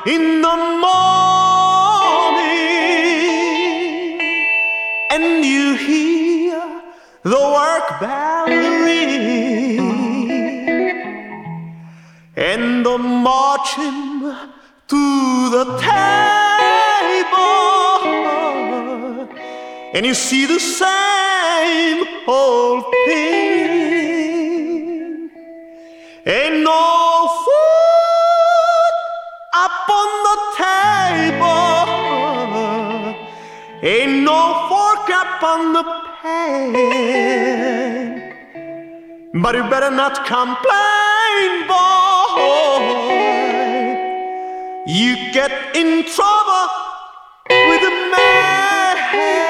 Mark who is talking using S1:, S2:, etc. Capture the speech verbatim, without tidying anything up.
S1: in the morning and you hear the work bell ring and the marching to the table and you see the same old thing. Ain't no food up on the table, ain't no fork up on the pan, but you better not complain, boy. You get in trouble with the man.